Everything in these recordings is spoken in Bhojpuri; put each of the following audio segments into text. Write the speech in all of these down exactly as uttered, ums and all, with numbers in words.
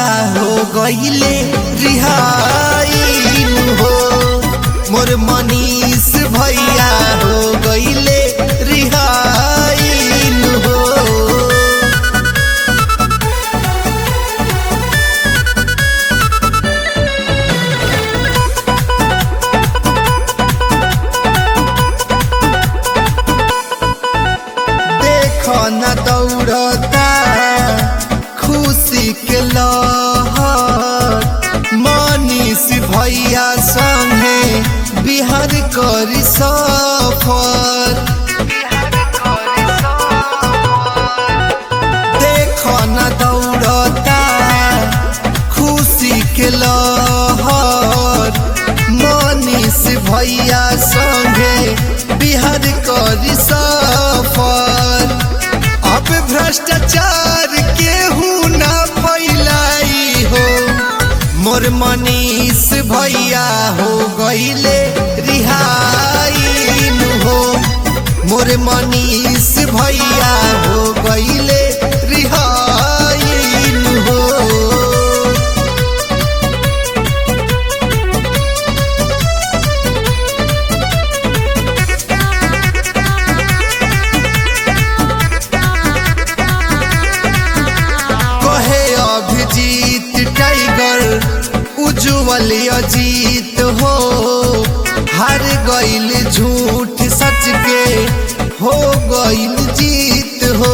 हो गईले रिहाई हो। मोर मनीष भैया हो गईले रिहाई हो। देखो न दौड़ता खुशी के लहर, मनीष भैया संगे बिहार करी सफर। देखो न दौड़ता खुशी के लहर, मनीष भैया संगे बिहार करी सफर। अब भ्रष्टाचार केहू ना फैलाई हो। मोर मनीष भैया हो गईले रिहाई हो। मोर मनीष भैया हो गईले रिहाई हो। उज्जवल अजीत हो हार गईल झूठ सच के हो गईल जीत हो।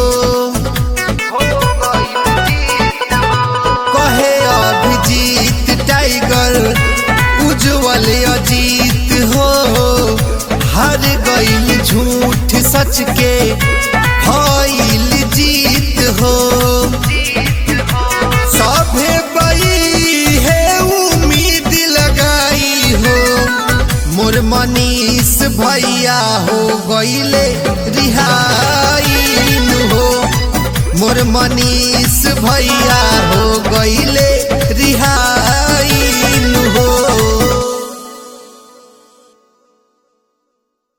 कहे अभिजीत टाइगर उज्जवल अजीत हो हार गईल झूठ सच के भइल जीत हो। सभे मोर मनीष भैया हो गईले रिहाई हो। मोर मनीष भैया हो गईले रिहाई।